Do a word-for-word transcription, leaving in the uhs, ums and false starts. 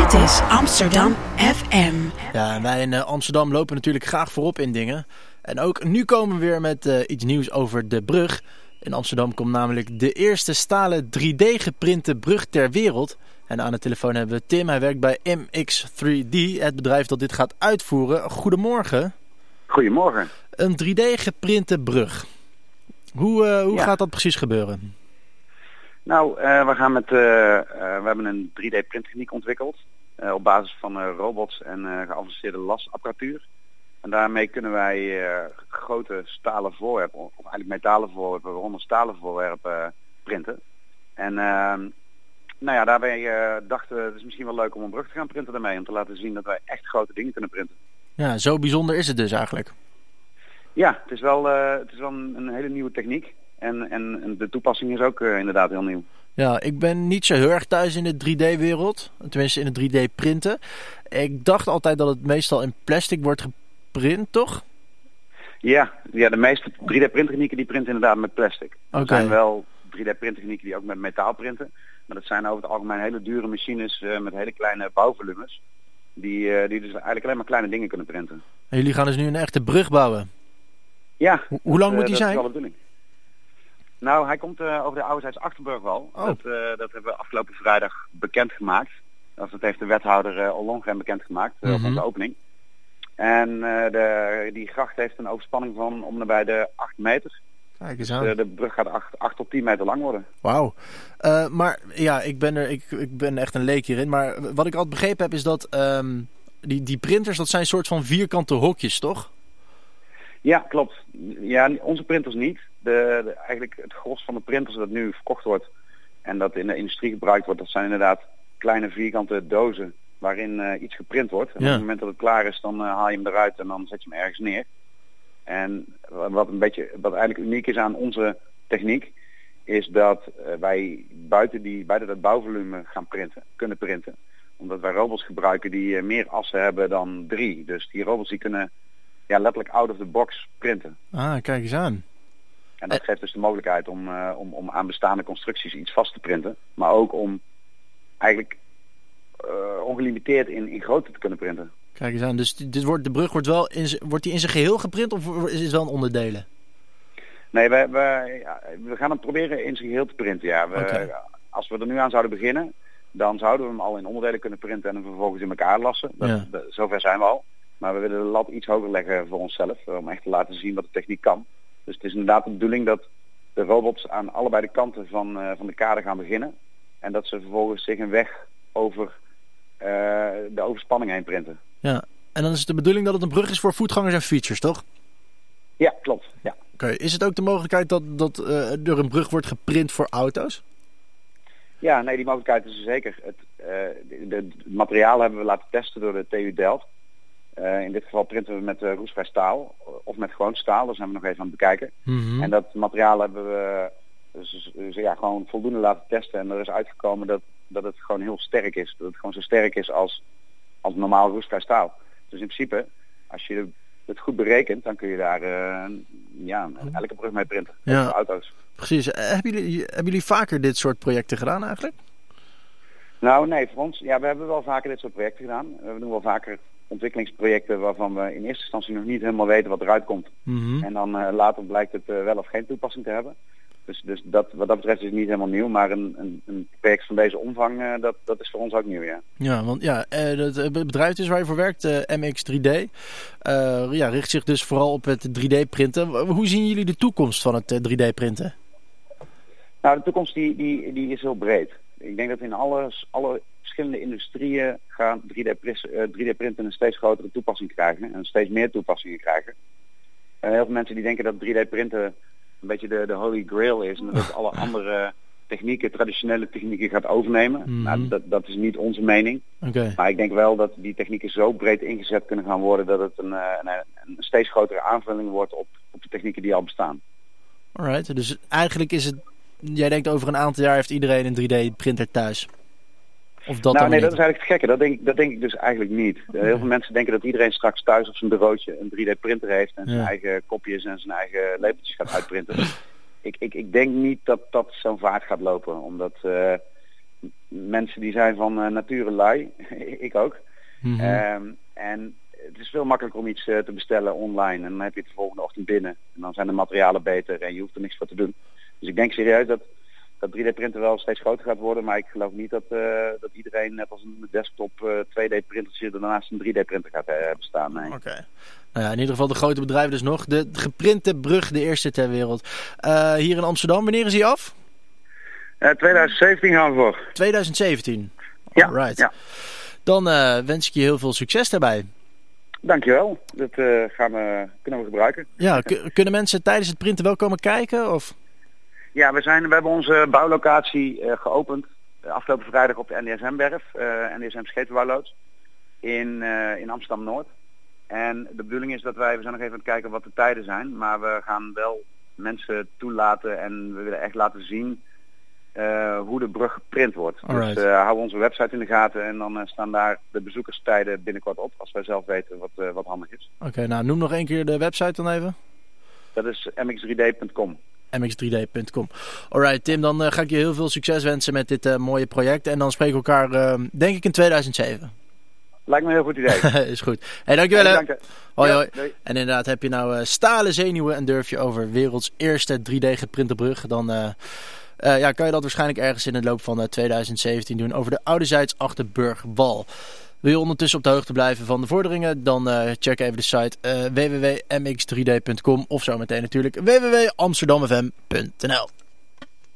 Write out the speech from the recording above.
Dit is Amsterdam F M. Ja, en wij in uh, Amsterdam lopen natuurlijk graag voorop in dingen. En ook nu komen we weer met uh, iets nieuws over de brug. In Amsterdam komt namelijk de eerste stalen drie D geprinte brug ter wereld. En aan de telefoon hebben we Tim. Hij werkt bij M X drie D, het bedrijf dat dit gaat uitvoeren. Goedemorgen. Goedemorgen. Een drie D geprinte brug. Hoe, uh, hoe ja. gaat dat precies gebeuren? Nou, uh, we gaan met, uh, uh, we hebben een drie D printtechniek ontwikkeld. Uh, op basis van uh, robots en uh, geavanceerde lasapparatuur. En daarmee kunnen wij uh, grote stalen voorwerpen, of eigenlijk metalen voorwerpen, waaronder stalen voorwerpen uh, printen. En uh, nou ja, daarbij uh, dachten we, het is misschien wel leuk om een brug te gaan printen daarmee. Om te laten zien dat wij echt grote dingen kunnen printen. Ja, zo bijzonder is het dus eigenlijk. Ja, het is wel, uh, het is wel een, een hele nieuwe techniek. En, en, en de toepassing is ook uh, inderdaad heel nieuw. Ja, ik ben niet zo heel erg thuis in de drie D wereld. Tenminste in het drie D printen. Ik dacht altijd dat het meestal in plastic wordt geprint, toch? Ja, ja de meeste drie D printtechnieken die printen inderdaad met plastic. Okay. Er zijn wel drie D printtechnieken die ook met metaal printen. Maar dat zijn over het algemeen hele dure machines uh, met hele kleine bouwvolumes. Die, uh, die dus eigenlijk alleen maar kleine dingen kunnen printen. En jullie gaan dus nu een echte brug bouwen? Ja. Ho- hoe lang dat, moet die uh, zijn? Dat is wel de bedoeling. Nou, hij komt uh, over de ouderzijds Achterburgwal. Oh. Dat, uh, dat hebben we afgelopen vrijdag bekendgemaakt. Dat heeft de wethouder uh, Ollongren bekendgemaakt uh, mm-hmm. op onze opening. En uh, de, die gracht heeft een overspanning van om nabij de acht meter. Kijk eens dus aan. uh, de brug gaat acht tot tien meter lang worden. Wauw. Uh, maar ja, ik ben, er, ik, ik ben echt een leek hierin. Maar wat ik altijd begrepen heb is dat um, die, die printers, dat zijn een soort van vierkante hokjes, toch? Ja, klopt. Ja, onze printers niet. De, de, eigenlijk het gros van de printers dat nu verkocht wordt en dat in de industrie gebruikt wordt, dat zijn inderdaad kleine vierkante dozen waarin uh, iets geprint wordt. En ja. Op het moment dat het klaar is, dan uh, haal je hem eruit en dan zet je hem ergens neer. En wat een beetje, wat eigenlijk uniek is aan onze techniek, is dat uh, wij buiten, die, buiten dat bouwvolume gaan printen, kunnen printen. Omdat wij robots gebruiken die uh, meer assen hebben dan drie. Dus die robots die kunnen ja, letterlijk out of the box printen. Ah, kijk eens aan. En dat geeft dus de mogelijkheid om, uh, om, om aan bestaande constructies iets vast te printen. Maar ook om eigenlijk uh, ongelimiteerd in, in grootte te kunnen printen. Kijk eens aan. Dus dit wordt, de brug wordt wel in, wordt die in zijn geheel geprint of is het wel een onderdelen? Nee, we, we, ja, we gaan het proberen in zijn geheel te printen. Ja. We, okay. Als we er nu aan zouden beginnen, dan zouden we hem al in onderdelen kunnen printen en hem vervolgens in elkaar lassen. Dat, ja. dat, zover zijn we al. Maar we willen de lat iets hoger leggen voor onszelf. Om echt te laten zien wat de techniek kan. Dus het is inderdaad de bedoeling dat de robots aan allebei de kanten van, uh, van de kade gaan beginnen. En dat ze vervolgens zich een weg over uh, de overspanning heen printen. Ja, en dan is het de bedoeling dat het een brug is voor voetgangers en fietsers, toch? Ja, klopt. Ja. Oké, okay. Is het ook de mogelijkheid dat, dat uh, er een brug wordt geprint voor auto's? Ja, nee, die mogelijkheid is er zeker. Het, uh, de, de, het materiaal hebben we laten testen door de T U Delft. Uh, in dit geval printen we met uh, roestvrij staal of met gewoon staal. Daar zijn we nog even aan het bekijken. Mm-hmm. En dat materiaal hebben we dus, dus, ja, gewoon voldoende laten testen. En er is uitgekomen dat, dat het gewoon heel sterk is. Dat het gewoon zo sterk is als, als normaal roestvrij staal. Dus in principe, als je het goed berekent, dan kun je daar uh, ja, elke brug mee printen. Ja, voor auto's. Precies. Hebben jullie, hebben jullie vaker dit soort projecten gedaan eigenlijk? Nou nee, voor ons, ja, we hebben wel vaker dit soort projecten gedaan. We doen wel vaker ontwikkelingsprojecten waarvan we in eerste instantie nog niet helemaal weten wat eruit komt. Mm-hmm. En dan uh, later blijkt het uh, wel of geen toepassing te hebben. Dus, dus dat, wat dat betreft is het niet helemaal nieuw, maar een, een, een project van deze omvang, uh, dat, dat is voor ons ook nieuw, ja. Ja, want ja, uh, het bedrijf dus waar je voor werkt, uh, M X drie D, uh, ja, richt zich dus vooral op het drie D printen. Hoe zien jullie de toekomst van het uh, drie D printen? Nou, de toekomst die, die, die is heel breed. Ik denk dat in alle, alle verschillende industrieën gaan drie D printen een steeds grotere toepassing krijgen en steeds meer toepassingen krijgen. Uh, heel veel mensen die denken dat drie D printen een beetje de, de holy grail is en dat alle andere technieken, traditionele technieken gaat overnemen. Mm-hmm. Nou, dat, dat is niet onze mening. Okay. Maar ik denk wel dat die technieken zo breed ingezet kunnen gaan worden dat het een, een, een steeds grotere aanvulling wordt op, op de technieken die al bestaan. Alright, dus eigenlijk is het, jij denkt over een aantal jaar heeft iedereen een drie D printer thuis? Of dat nou nee, niet? dat is eigenlijk het gekke. Dat denk, dat denk ik dus eigenlijk niet. Okay. Heel veel mensen denken dat iedereen straks thuis op zijn bureautje een drie D printer heeft en zijn ja. eigen kopjes en zijn eigen lepeltjes gaat uitprinten. ik, ik, ik denk niet dat dat zo'n vaart gaat lopen. Omdat uh, mensen die zijn van uh, nature lui, ik ook. Mm-hmm. Um, en het is veel makkelijker om iets uh, te bestellen online en dan heb je het de volgende ochtend binnen. En dan zijn de materialen beter en je hoeft er niks voor te doen. Dus ik denk serieus dat dat drie D printen wel steeds groter gaat worden, maar ik geloof niet dat, uh, dat iedereen net als een desktop uh, twee D printertje daarnaast een drie D printer gaat uh, bestaan. Nee. Oké. Okay. Nou ja, in ieder geval de grote bedrijven dus nog. De geprinte brug, de eerste ter wereld. Uh, hier in Amsterdam, wanneer is hij af? Uh, twintig zeventien gaan we voor. twintig zeventien? Ja. Alright. Ja. Dan uh, wens ik je heel veel succes daarbij. Dankjewel. Dat uh, gaan we, kunnen we gebruiken. Ja, k- kunnen mensen tijdens het printen wel komen kijken? Of? Ja, we, zijn, we hebben onze bouwlocatie uh, geopend uh, afgelopen vrijdag op de N D S M-werf, uh, N D S M Schepenbouwloods, in, uh, in Amsterdam-Noord. En de bedoeling is dat wij, we zijn nog even aan het kijken wat de tijden zijn, maar we gaan wel mensen toelaten en we willen echt laten zien uh, hoe de brug geprint wordt. Alright. Dus uh, hou onze website in de gaten en dan uh, staan daar de bezoekerstijden binnenkort op, als wij zelf weten wat, uh, wat handig is. Oké, okay, nou noem nog één keer de website dan even. Dat is m x drie d punt com. m x drie d punt com. Alright Tim, dan uh, ga ik je heel veel succes wensen met dit uh, mooie project. En dan spreken we elkaar, uh, denk ik, in tweeduizend zeven. Lijkt me een heel goed idee. Is goed. Hey, dankjewel hè. Dank hoi ja, hoi. Nee. En inderdaad, heb je nou uh, stalen zenuwen en durf je over werelds eerste drie D geprinte brug, dan uh, uh, ja, kan je dat waarschijnlijk ergens in de loop van uh, tweeduizend zeventien doen over de Ouderzijds Achterburgwal. Wil je ondertussen op de hoogte blijven van de vorderingen, dan uh, check even de site uh, w w w punt m x drie d punt com of zometeen natuurlijk w w w punt amsterdam f m punt n l.